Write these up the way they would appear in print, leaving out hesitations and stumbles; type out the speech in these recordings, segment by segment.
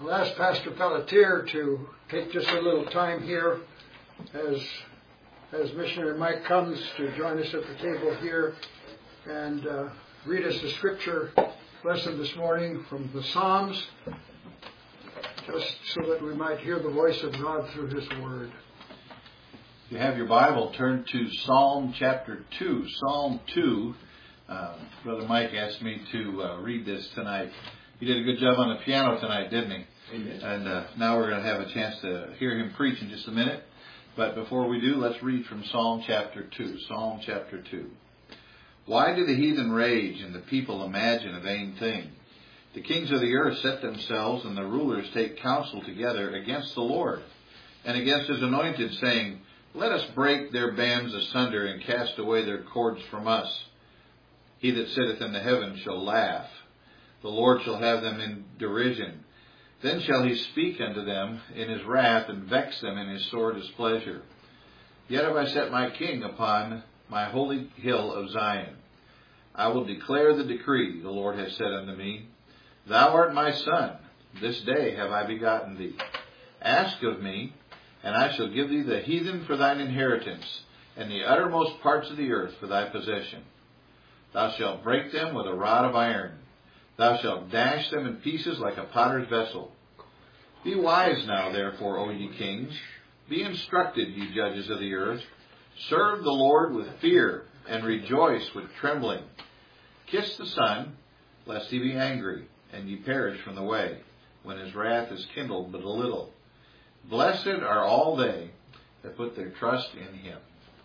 I'll ask Pastor Pelletier to take just a little time here as Missionary Mike comes to join us at the table here and read us the scripture lesson this morning from the Psalms, just so that we might hear the voice of God through His Word. If you have your Bible, turn to Psalm chapter 2. Psalm 2. Brother Mike asked me to read this tonight. He did a good job on the piano tonight, didn't he? Amen. And now we're going to have a chance to hear him preach in just a minute. But before we do, let's read from Psalm chapter 2. Psalm chapter 2. Why do the heathen rage and the people imagine a vain thing? The kings of the earth set themselves, and the rulers take counsel together against the Lord and against His anointed, saying, Let us break their bands asunder and cast away their cords from us. He that sitteth in the heavens shall laugh. The Lord shall have them in derision. Then shall He speak unto them in His wrath, and vex them in His sore displeasure. Yet have I set my king upon my holy hill of Zion. I will declare the decree. The Lord has said unto me, Thou art my son. This day have I begotten thee. Ask of me, and I shall give thee the heathen for thine inheritance, and the uttermost parts of the earth for thy possession. Thou shalt break them with a rod of iron. Thou shalt dash them in pieces like a potter's vessel. Be wise now, therefore, O ye kings. Be instructed, ye judges of the earth. Serve the Lord with fear, and rejoice with trembling. Kiss the Son, lest He be angry, and ye perish from the way, when His wrath is kindled but a little. Blessed are all they that put their trust in Him.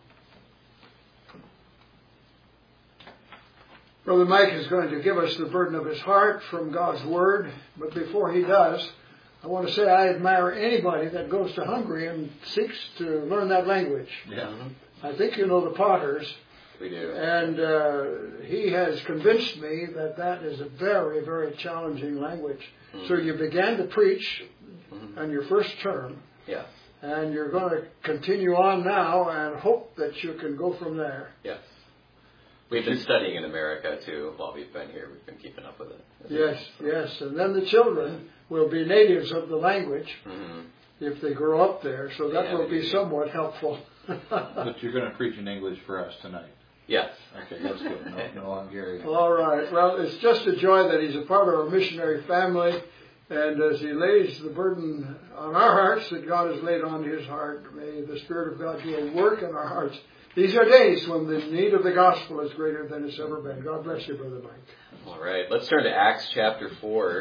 Brother Mike is going to give us the burden of his heart from God's Word, but before he does, I want to say I admire anybody that goes to Hungary and seeks to learn that language. Yeah. I think you know the Potters. We do. And he has convinced me that that is a very, very challenging language. Mm-hmm. So you began to preach on your first term. Yes. And you're going to continue on now and hope that you can go from there. Yes. We've been studying in America, too, while we've been here. We've been keeping up with it. Yes. And then the children will be natives of the language if they grow up there. So that will be somewhat helpful. But you're going to preach in English for us tonight. Yes. Okay, that's good. No Hungarian. All right. Well, it's just a joy that he's a part of our missionary family. And as he lays the burden on our hearts that God has laid on his heart, may the Spirit of God do a work in our hearts. These are days when the need of the gospel is greater than it's ever been. God bless you, Brother Mike. All right. Let's turn to Acts chapter 4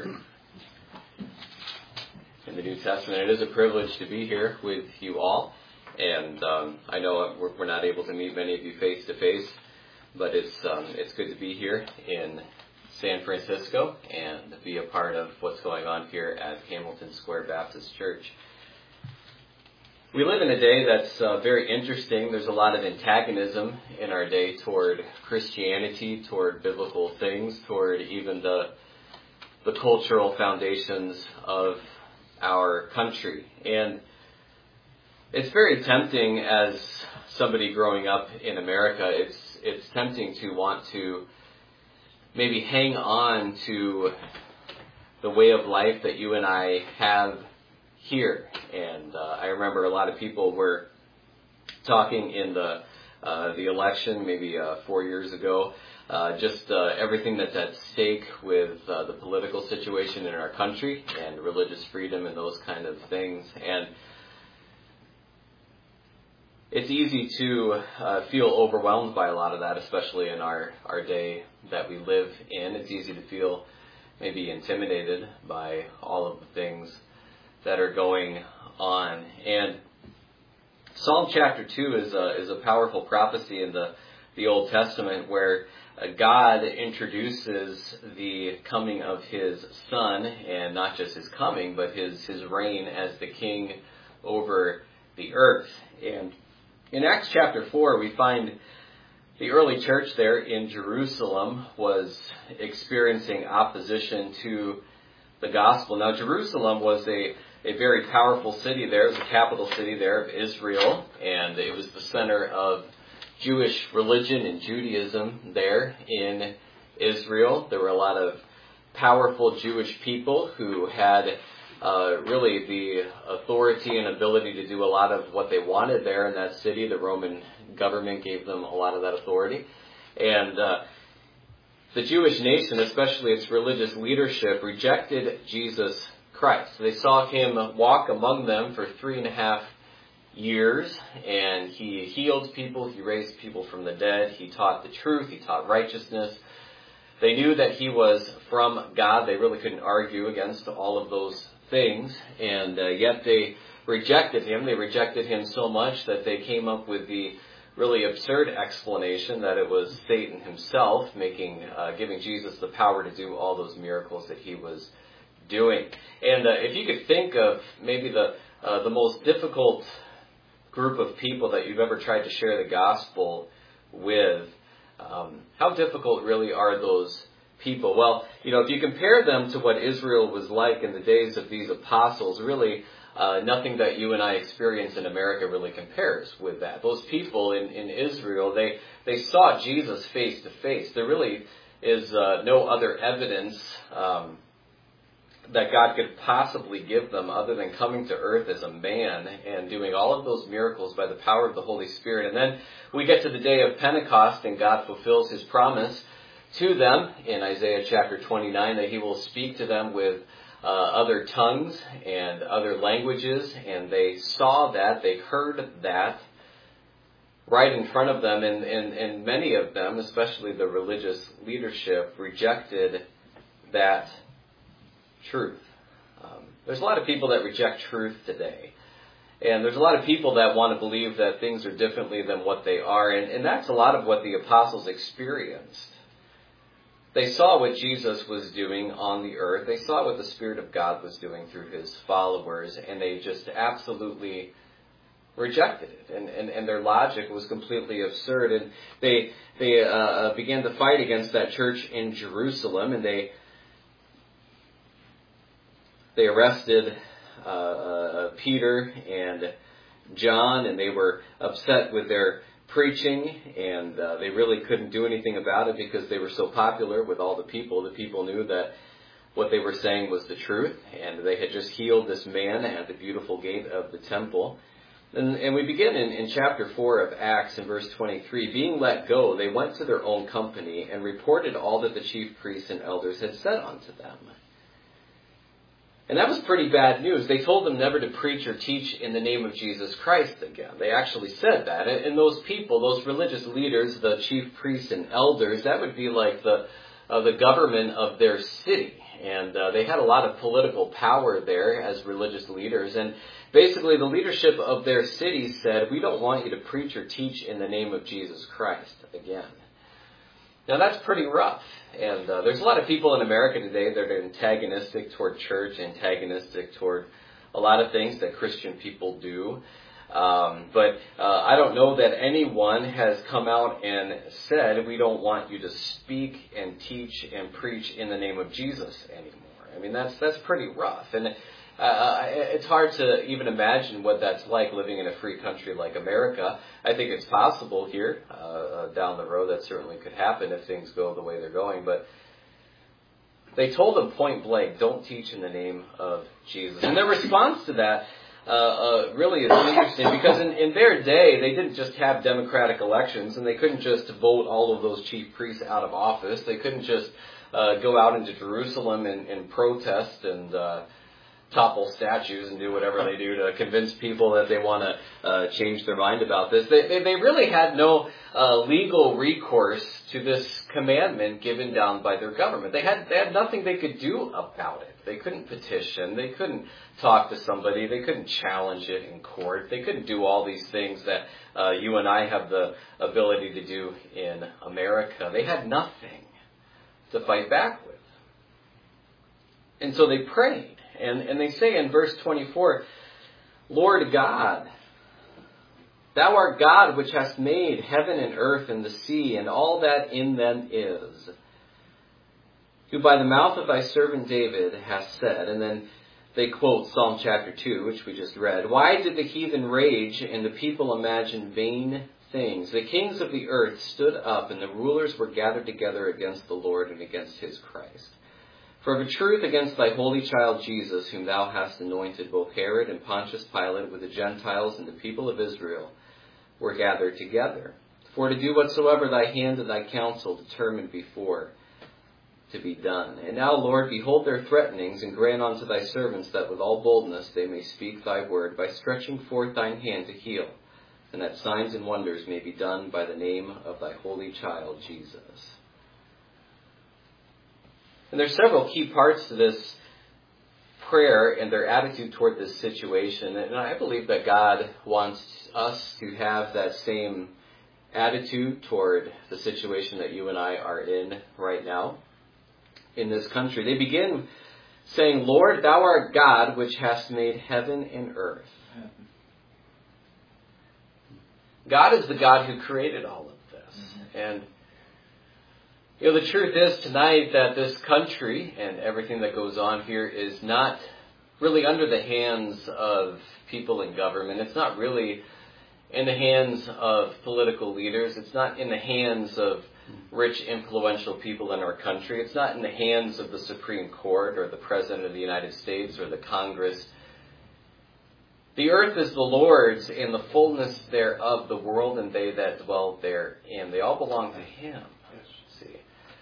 in the New Testament. It is a privilege to be here with you all. And I know we're not able to meet many of you face to face, but it's good to be here in San Francisco and be a part of what's going on here at Hamilton Square Baptist Church. We live in a day that's very interesting. There's a lot of antagonism in our day toward Christianity, toward biblical things, toward even the cultural foundations of our country. And it's very tempting as somebody growing up in America, it's tempting to want to maybe hang on to the way of life that you and I have here. And I remember a lot of people were talking in the election maybe 4 years ago, just everything that's at stake with the political situation in our country and religious freedom and those kind of things. And it's easy to feel overwhelmed by a lot of that, especially in our day that we live in. It's easy to feel maybe intimidated by all of the things that are going on. And Psalm chapter 2 is a powerful prophecy in the Old Testament where God introduces the coming of His Son, and not just His coming, but His reign as the King over the earth. And in Acts chapter 4, we find the early church there in Jerusalem was experiencing opposition to the gospel. Now, Jerusalem was a very powerful city there. It was the capital city there of Israel, and it was the center of Jewish religion and Judaism there in Israel. There were a lot of powerful Jewish people who had really the authority and ability to do a lot of what they wanted there in that city. The Roman government gave them a lot of that authority. And the Jewish nation, especially its religious leadership, rejected Jesus Christ. They saw him walk among them for 3.5 years, and he healed people, he raised people from the dead, he taught the truth, he taught righteousness. They knew that he was from God. They really couldn't argue against all of those things, and yet they rejected him. They rejected him so much that they came up with the really absurd explanation that it was Satan himself giving Jesus the power to do all those miracles that he was doing. And if you could think of maybe the most difficult group of people that you've ever tried to share the gospel with, how difficult really are those people? Well, if you compare them to what Israel was like in the days of these apostles, really nothing that you and I experience in America really compares with that. Those people in Israel, they saw Jesus face to face. There really is no other evidence that God could possibly give them other than coming to earth as a man and doing all of those miracles by the power of the Holy Spirit. And then we get to the day of Pentecost, and God fulfills his promise to them in Isaiah chapter 29 that he will speak to them with other tongues and other languages, and they saw that, they heard that right in front of them, and many of them, especially the religious leadership, rejected that truth. There's a lot of people that reject truth today. And there's a lot of people that want to believe that things are differently than what they are. And that's a lot of what the apostles experienced. They saw what Jesus was doing on the earth. They saw what the Spirit of God was doing through his followers. And they just absolutely rejected it. And their logic was completely absurd. And they began to fight against that church in Jerusalem. And they arrested Peter and John, and they were upset with their preaching, and they really couldn't do anything about it because they were so popular with all the people. The people knew that what they were saying was the truth, and they had just healed this man at the beautiful gate of the temple. And we begin in chapter 4 of Acts in verse 23. Being let go, they went to their own company and reported all that the chief priests and elders had said unto them. And that was pretty bad news. They told them never to preach or teach in the name of Jesus Christ again. They actually said that. And those people, those religious leaders, the chief priests and elders, that would be like the government of their city. And they had a lot of political power there as religious leaders. And basically the leadership of their city said, we don't want you to preach or teach in the name of Jesus Christ again. Now that's pretty rough. And there's a lot of people in America today that are antagonistic toward church, antagonistic toward a lot of things that Christian people do. But I don't know that anyone has come out and said, we don't want you to speak and teach and preach in the name of Jesus anymore. I mean, that's pretty rough. And it's hard to even imagine what that's like living in a free country like America. I think it's possible here down the road. That certainly could happen if things go the way they're going. But they told them point blank, don't teach in the name of Jesus. And their response to that really is interesting because in their day, they didn't just have democratic elections, and they couldn't just vote all of those chief priests out of office. They couldn't just go out into Jerusalem and protest and topple statues and do whatever they do to convince people that they want to change their mind about this. They really had no legal recourse to this commandment given down by their government. They had nothing they could do about it. They couldn't petition. They couldn't talk to somebody. They couldn't challenge it in court. They couldn't do all these things that you and I have the ability to do in America. They had nothing to fight back with. And so they prayed. And they say in verse 24, Lord God, thou art God which hast made heaven and earth and the sea and all that in them is, who by the mouth of thy servant David hast said, and then they quote Psalm chapter 2, which we just read, why did the heathen rage and the people imagine vain things? The kings of the earth stood up and the rulers were gathered together against the Lord and against his Christ. For of a truth against thy holy child Jesus, whom thou hast anointed, both Herod and Pontius Pilate with the Gentiles and the people of Israel were gathered together, for to do whatsoever thy hand and thy counsel determined before to be done. And now, Lord, behold their threatenings, and grant unto thy servants that with all boldness they may speak thy word, by stretching forth thine hand to heal, and that signs and wonders may be done by the name of thy holy child Jesus. And there's several key parts to this prayer and their attitude toward this situation. And I believe that God wants us to have that same attitude toward the situation that you and I are in right now in this country. They begin saying, Lord, thou art God, which hast made heaven and earth. God is the God who created all of this. And the truth is tonight that this country and everything that goes on here is not really under the hands of people in government. It's not really in the hands of political leaders. It's not in the hands of rich, influential people in our country. It's not in the hands of the Supreme Court or the President of the United States or the Congress. The earth is the Lord's, and the fullness thereof, the world and they that dwell therein. They all belong to Him. See.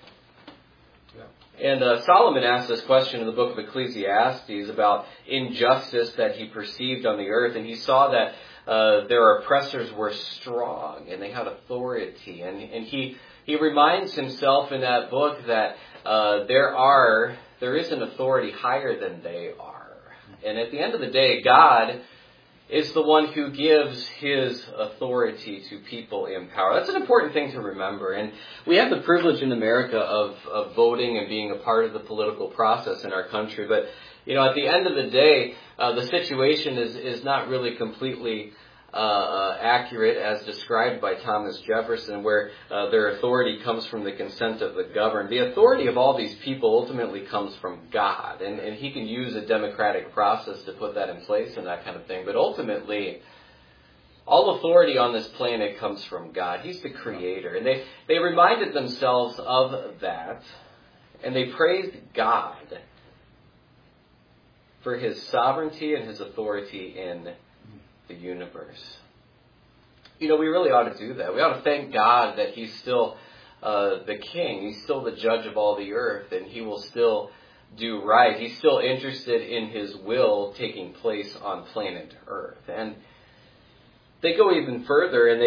And Solomon asked this question in the book of Ecclesiastes about injustice that he perceived on the earth, and he saw that their oppressors were strong and they had authority. And he reminds himself in that book that there is an authority higher than they are. And at the end of the day, God is the one who gives His authority to people in power. That's an important thing to remember. And we have the privilege in America of voting and being a part of the political process in our country. But, at the end of the day, the situation is not really completely accurate as described by Thomas Jefferson, where their authority comes from the consent of the governed. The authority of all these people ultimately comes from God, and He can use a democratic process to put that in place and that kind of thing. But ultimately, all authority on this planet comes from God. He's the Creator. And they reminded themselves of that, and they praised God for His sovereignty and His authority in the universe. We really ought to do that. We ought to thank God that He's still the King. He's still the judge of all the earth, and He will still do right. He's still interested in His will taking place on planet Earth. And they go even further, and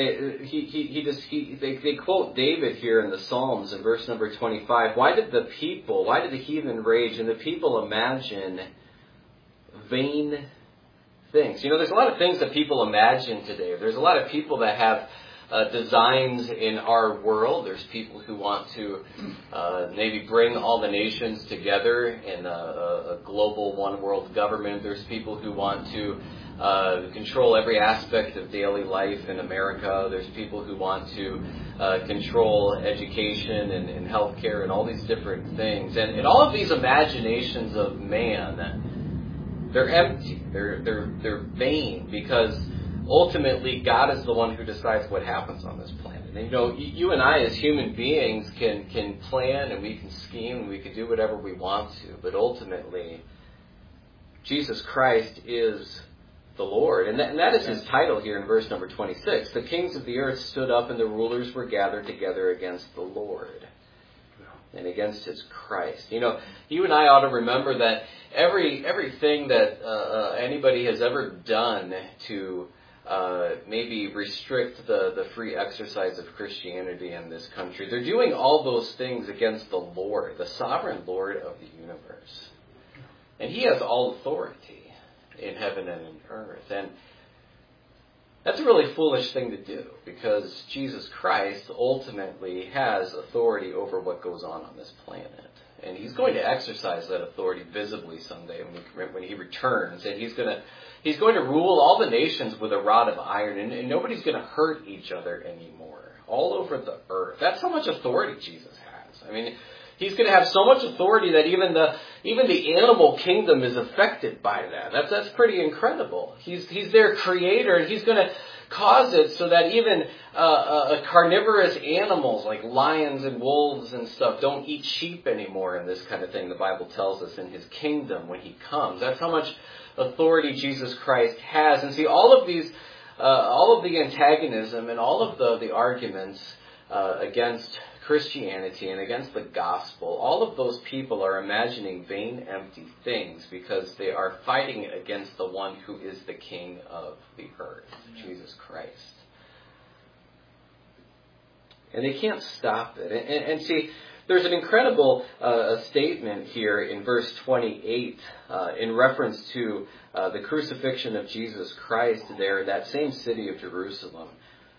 they quote David here in the Psalms in verse number 25. Why did the heathen rage, and the people imagine vain things? There's a lot of things that people imagine today. There's a lot of people that have designs in our world. There's people who want to maybe bring all the nations together in a global one world government. There's people who want to control every aspect of daily life in America. There's people who want to control education and healthcare and all these different things. And all of these imaginations of man, they're empty. They're vain, because ultimately God is the one who decides what happens on this planet. And you and I as human beings can plan, and we can scheme, and we can do whatever we want to. But ultimately, Jesus Christ is the Lord. And that is His title here in verse number 26. The kings of the earth stood up, and the rulers were gathered together against the Lord and against His Christ. You and I ought to remember that everything that anybody has ever done to maybe restrict the free exercise of Christianity in this country, they're doing all those things against the Lord, the sovereign Lord of the universe. And He has all authority in heaven and in earth. And that's a really foolish thing to do, because Jesus Christ ultimately has authority over what goes on this planet. And He's going to exercise that authority visibly someday when He returns. And He's going to rule all the nations with a rod of iron. And nobody's going to hurt each other anymore all over the earth. That's how much authority Jesus has. I mean, He's going to have so much authority that even the animal kingdom is affected by that. That's pretty incredible. He's their creator, and He's going cause it so that even carnivorous animals like lions and wolves and stuff don't eat sheep anymore and this kind of thing. The Bible tells us in his kingdom when he comes. That's how much authority Jesus Christ has. And see, all of the antagonism and all of the arguments against Christianity and against the gospel, all of those people are imagining vain, empty things because they are fighting against the one who is the King of the earth, Jesus Christ. And they can't stop it. And see, there's an incredible statement here in verse 28 in reference to the crucifixion of Jesus Christ there in that same city of Jerusalem.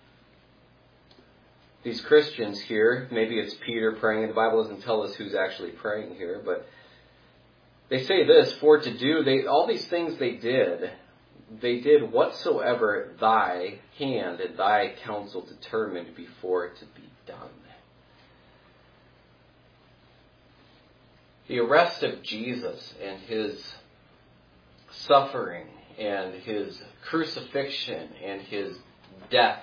These Christians here, maybe it's Peter praying, and the Bible doesn't tell us who's actually praying here, but they say this, for to do, all these things they did whatsoever thy hand and thy counsel determined before to be done. The arrest of Jesus and his suffering and his crucifixion and his death,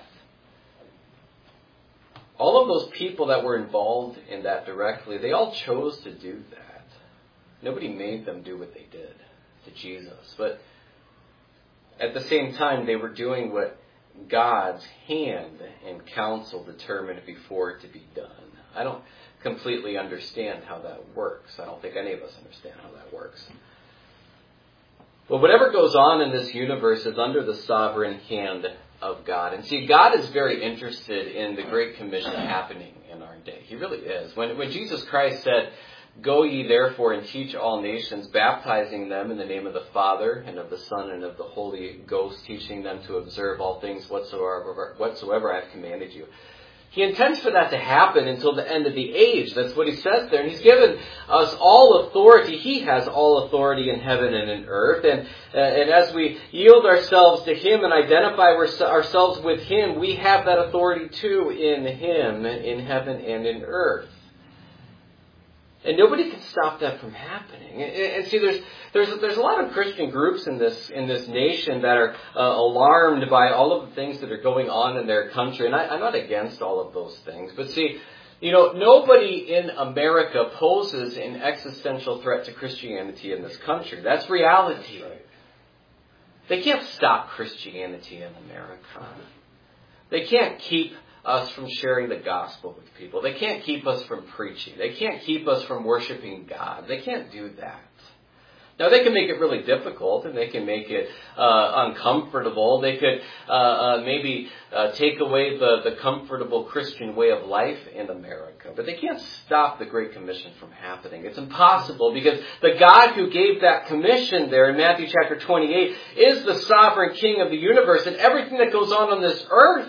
all of those people that were involved in that directly, they all chose to do that. Nobody made them do what they did to Jesus. But at the same time, they were doing what God's hand and counsel determined before to be done. I don't completely understand how that works. I don't think any of us understand how that works. But whatever goes on in this universe is under the sovereign hand of God. And see, God is very interested in the Great Commission happening in our day. He really is. When Jesus Christ said, "Go ye therefore and teach all nations, baptizing them in the name of the Father and of the Son and of the Holy Ghost, teaching them to observe all things whatsoever I have commanded you." He intends for that to happen until the end of the age. That's what he says there. And he's given us all authority. He has all authority in heaven and in earth. And as we yield ourselves to him and identify ourselves with him, we have that authority too in him, in heaven and in earth. And nobody can stop that from happening. And see, there's a lot of Christian groups in this nation that are alarmed by all of the things that are going on in their country. And I'm not against all of those things. But see, nobody in America poses an existential threat to Christianity in this country. That's reality. They can't stop Christianity in America. They can't keep us from sharing the gospel with people. They can't keep us from preaching. They can't keep us from worshiping God. They can't do that. Now, they can make it really difficult, and they can make it uncomfortable. They could maybe take away the comfortable Christian way of life in America. But they can't stop the Great Commission from happening. It's impossible, because the God who gave that commission there in Matthew chapter 28 is the sovereign King of the universe, and everything that goes on this earth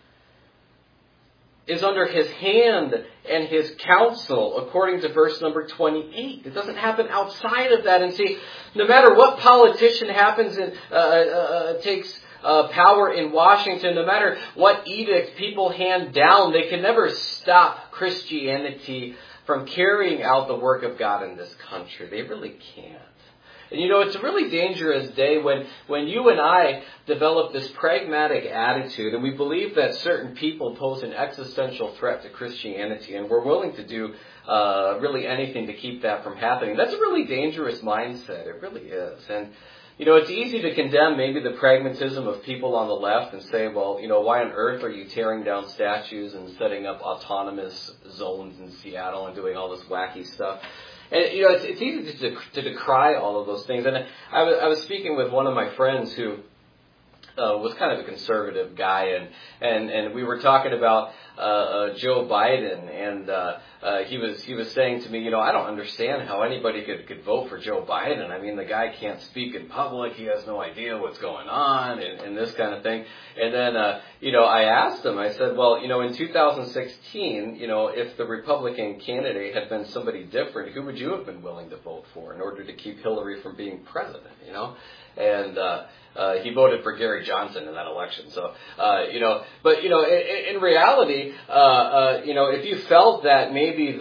is under his hand and his counsel, according to verse number 28. It doesn't happen outside of that. And see, no matter what politician happens and takes power in Washington, no matter what edict people hand down, they can never stop Christianity from carrying out the work of God in this country. They really can't. And it's a really dangerous day when you and I develop this pragmatic attitude and we believe that certain people pose an existential threat to Christianity, and we're willing to do really anything to keep that from happening. That's a really dangerous mindset. It really is. And it's easy to condemn maybe the pragmatism of people on the left and say, well, why on earth are you tearing down statues and setting up autonomous zones in Seattle and doing all this wacky stuff? And, it's easy to decry all of those things. And I was speaking with one of my friends who was kind of a conservative guy, and we were talking about Joe Biden, and he was saying to me, I don't understand how anybody could vote for Joe Biden. I mean, the guy can't speak in public. He has no idea what's going on, and this kind of thing. And then, I asked him, I said, well, in 2016, if the Republican candidate had been somebody different, who would you have been willing to vote for in order to keep Hillary from being president, And he voted for Gary Gary Johnson in that election. So, but in reality, if you felt that maybe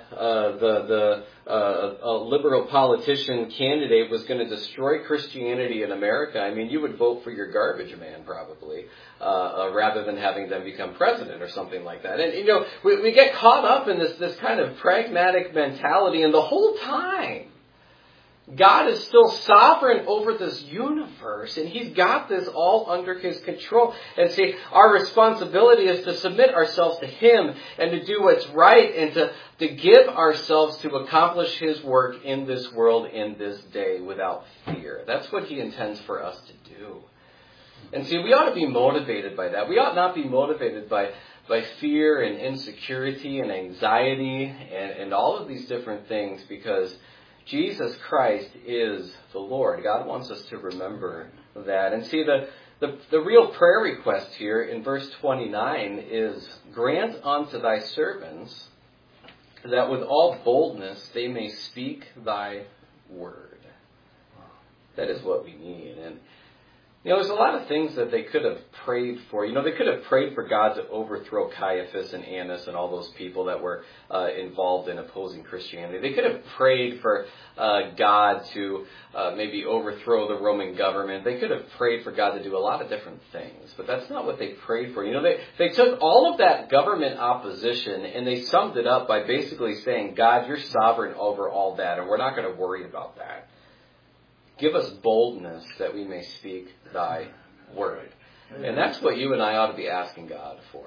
a liberal politician candidate was going to destroy Christianity in America, I mean, you would vote for your garbage man probably, rather than having them become president or something like that. And we get caught up in this kind of pragmatic mentality, and the whole time God is still sovereign over this universe, and He's got this all under His control. And see, our responsibility is to submit ourselves to Him and to do what's right and to give ourselves to accomplish His work in this world, in this day, without fear. That's what He intends for us to do. And see, we ought to be motivated by that. We ought not be motivated by fear and insecurity and anxiety and all of these different things, because Jesus Christ is the Lord. God wants us to remember that. And see, the real prayer request here in verse 29 is, grant unto thy servants that with all boldness they may speak thy word. That is what we need. And there's a lot of things that they could have prayed for. They could have prayed for God to overthrow Caiaphas and Annas and all those people that were involved in opposing Christianity. They could have prayed for God to maybe overthrow the Roman government. They could have prayed for God to do a lot of different things. But that's not what they prayed for. They took all of that government opposition and they summed it up by basically saying, God, you're sovereign over all that, and we're not going to worry about that. Give us boldness that we may speak thy word. And that's what you and I ought to be asking God for.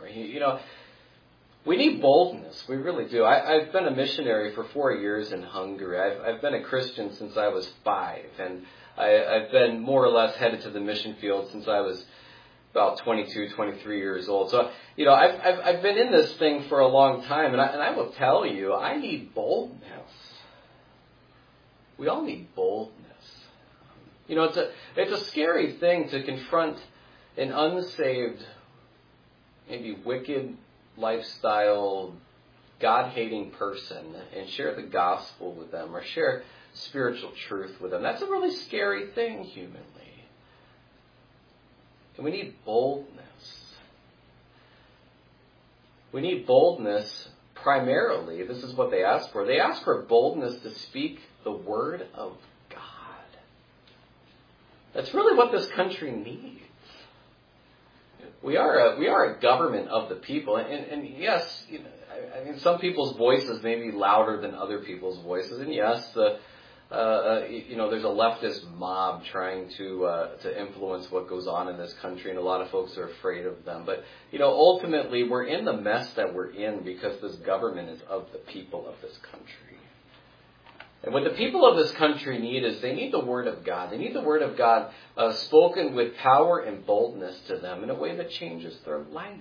We need boldness. We really do. I've been a missionary for 4 years in Hungary. I've been a Christian since I was 5. And I've been more or less headed to the mission field since I was about 22, 23 years old. So, I've been in this thing for a long time. And I will tell you, I need boldness. We all need boldness. It's a scary thing to confront an unsaved, maybe wicked lifestyle, God-hating person and share the gospel with them or share spiritual truth with them. That's a really scary thing humanly. And we need boldness. We need boldness primarily. This is what they ask for. They ask for boldness to speak the word of God. That's really what this country needs. We are a government of the people, and yes, some people's voices may be louder than other people's voices, and yes, there's a leftist mob trying to influence what goes on in this country, and a lot of folks are afraid of them. But ultimately, we're in the mess that we're in because this government is of the people of this country. And what the people of this country need is they need the Word of God. They need the Word of God spoken with power and boldness to them in a way that changes their life.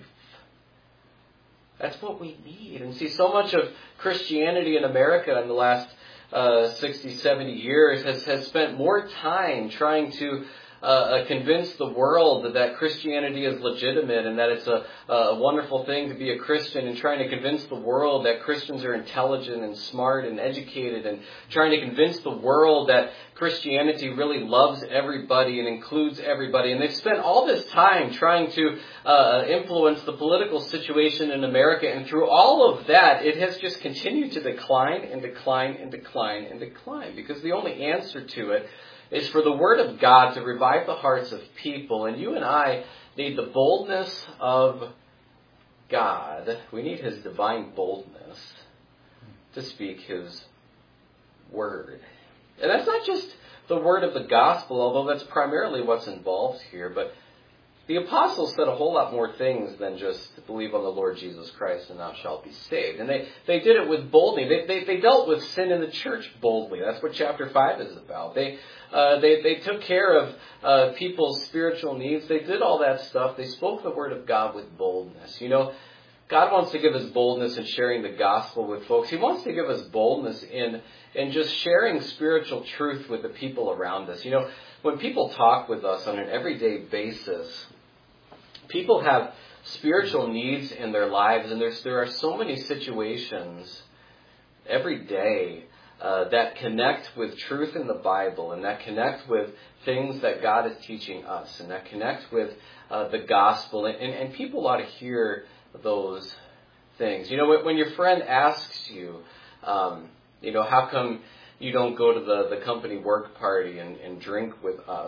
That's what we need. And see, so much of Christianity in America in the last 60, 70 years has spent more time trying to convince the world that Christianity is legitimate and that it's a wonderful thing to be a Christian, and trying to convince the world that Christians are intelligent and smart and educated, and trying to convince the world that Christianity really loves everybody and includes everybody. And they've spent all this time trying to influence the political situation in America, and through all of that, it has just continued to decline and decline and decline and decline, because the only answer to it is for the Word of God to revive the hearts of people. And you and I need the boldness of God. We need His divine boldness to speak His Word. And that's not just the word of the gospel, although that's primarily what's involved here. But the apostles said a whole lot more things than just believe on the Lord Jesus Christ and thou shalt be saved. And they did it with boldness. They dealt with sin in the church boldly. That's what chapter 5 is about. They took care of people's spiritual needs. They did all that stuff. They spoke the word of God with boldness. God wants to give us boldness in sharing the gospel with folks. He wants to give us boldness in just sharing spiritual truth with the people around us. When people talk with us on an everyday basis, people have spiritual needs in their lives, and there are so many situations every day that connect with truth in the Bible, and that connect with things that God is teaching us, and that connect with the gospel. And people ought to hear those things. You know, when your friend asks you, how come you don't go to the company work party and drink with us?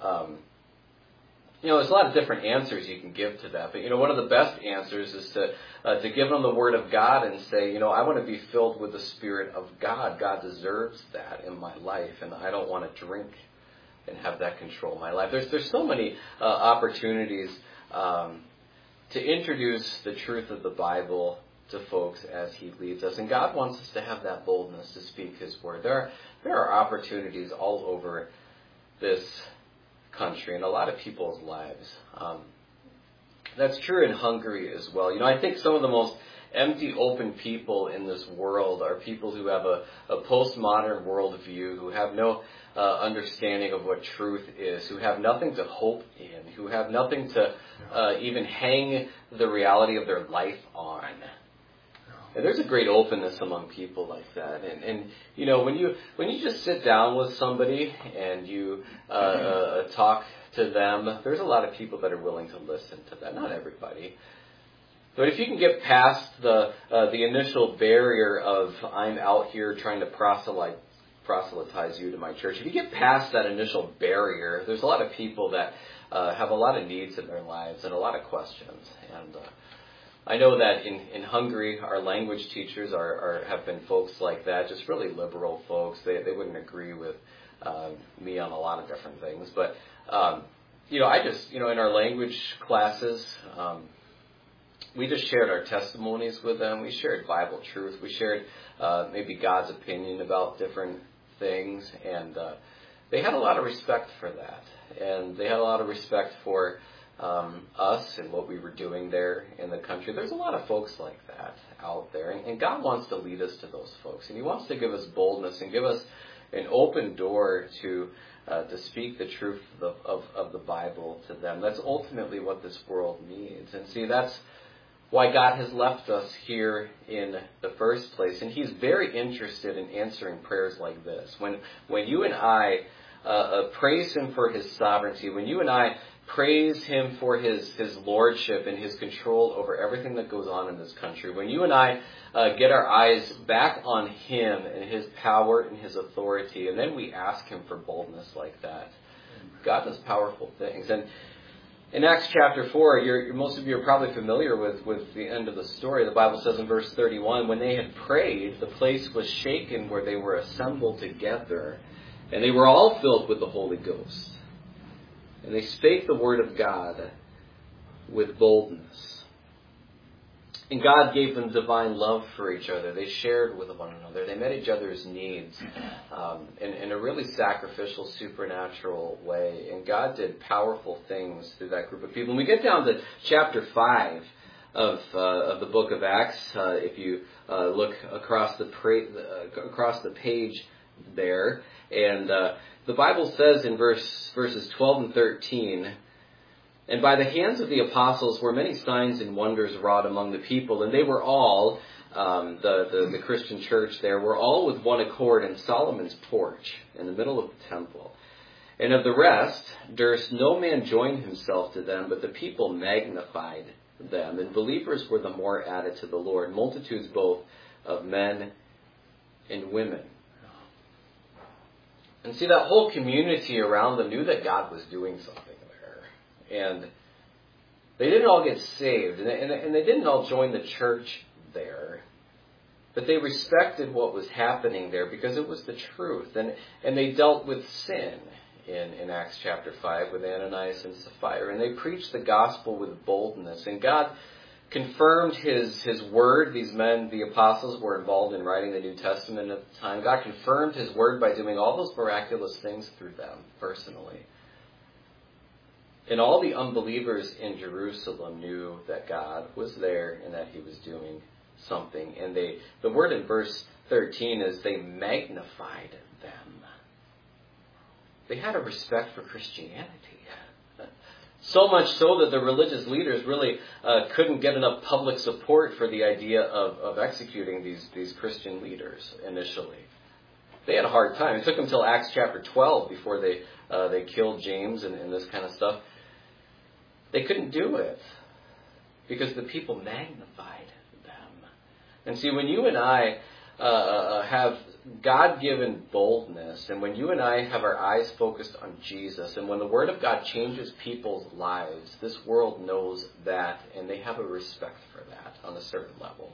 There's a lot of different answers you can give to that. But, one of the best answers is to give them the Word of God and say, I want to be filled with the Spirit of God. God deserves that in my life, and I don't want to drink and have that control my life. There's so many opportunities to introduce the truth of the Bible to folks as He leads us. And God wants us to have that boldness to speak His Word. There are opportunities all over this country and a lot of people's lives. That's true in Hungary as well. I think some of the most empty, open people in this world are people who have a postmodern worldview, who have no understanding of what truth is, who have nothing to hope in, who have nothing to even hang the reality of their life on. And there's a great openness among people like that. And when you just sit down with somebody and you talk to them, there's a lot of people that are willing to listen to that. Not everybody. But if you can get past the initial barrier of I'm out here trying to proselytize you to my church, if you get past that initial barrier, there's a lot of people that have a lot of needs in their lives and a lot of questions. And I know that in Hungary, our language teachers have been folks like that, just really liberal folks. They wouldn't agree with me on a lot of different things. But, in our language classes, we just shared our testimonies with them. We shared Bible truth. We shared maybe God's opinion about different things. And they had a lot of respect for that. And they had a lot of respect for us and what we were doing there in the country. There's a lot of folks like that out there. And God wants to lead us to those folks. And He wants to give us boldness and give us an open door to speak the truth of the Bible to them. That's ultimately what this world needs. And see, that's why God has left us here in the first place. And He's very interested in answering prayers like this. When you and I praise Him for His sovereignty, when you and I praise Him for His lordship and His control over everything that goes on in this country, when you and I get our eyes back on Him and His power and His authority, and then we ask Him for boldness like that, God does powerful things. And in Acts chapter 4, most of you are probably familiar with the end of the story. The Bible says in verse 31, when they had prayed, the place was shaken where they were assembled together, and they were all filled with the Holy Ghost. And they spake the word of God with boldness. And God gave them divine love for each other. They shared with one another. They met each other's needs in a really sacrificial, supernatural way. And God did powerful things through that group of people. When we get down to chapter 5 of the book of Acts, if you look across the page there, and the Bible says in verses 12 and 13, and by the hands of the apostles were many signs and wonders wrought among the people, and they were all, the Christian church there, were all with one accord in Solomon's porch in the middle of the temple. And of the rest durst no man join himself to them, but the people magnified them, and believers were the more added to the Lord, multitudes both of men and women. And see, that whole community around them knew that God was doing something there. And they didn't all get saved. And they didn't all join the church there. But they respected what was happening there because it was the truth. And they dealt with sin in Acts chapter 5 with Ananias and Sapphira. And they preached the gospel with boldness. And God confirmed His word. These men, the apostles, were involved in writing the New Testament at the time. God confirmed His word by doing all those miraculous things through them personally. And all the unbelievers in Jerusalem knew that God was there and that He was doing something. And the word in verse 13 is they magnified them. They had a respect for Christianity. So much so that the religious leaders really couldn't get enough public support for the idea of executing these Christian leaders initially. they had a hard time. It took them until Acts chapter 12 before they killed James and this kind of stuff. They couldn't do it because the people magnified them. And see, when you and I have God-given boldness, and when you and I have our eyes focused on Jesus, and when the Word of God changes people's lives, this world knows that, and they have a respect for that on a certain level.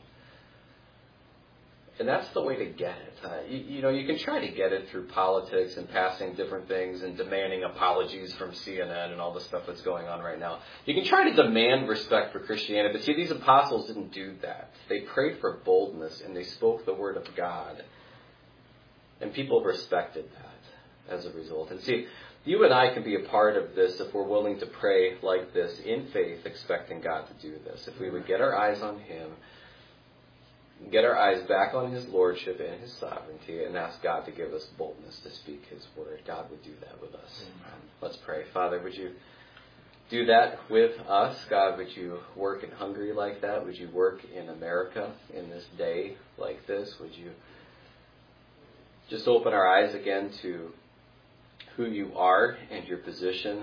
And that's the way to get it. You can try to get it through politics and passing different things and demanding apologies from CNN and all the stuff that's going on right now. You can try to demand respect for Christianity, but see, these apostles didn't do that. They prayed for boldness, and they spoke the Word of God. And people respected that as a result. And see, you and I can be a part of this if we're willing to pray like this in faith, expecting God to do this. If we would get our eyes on Him, get our eyes back on His lordship and His sovereignty, and ask God to give us boldness to speak His word. God would do that with us. Let's pray. Father, would you do that with us? God, would you work in Hungary like that? Would you work in America in this day like this? Would you just open our eyes again to who you are and your position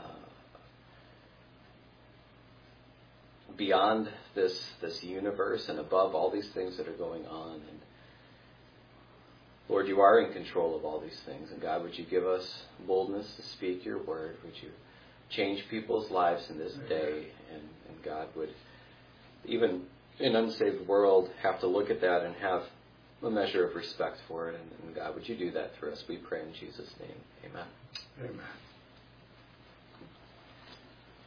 beyond this universe and above all these things that are going on. And Lord, you are in control of all these things. And God, would you give us boldness to speak your word? Would you change people's lives in this day? And God would, even in an unsaved world, have to look at that and have a measure of respect for it. And God, would you do that for us? We pray in Jesus' name. Amen. Amen.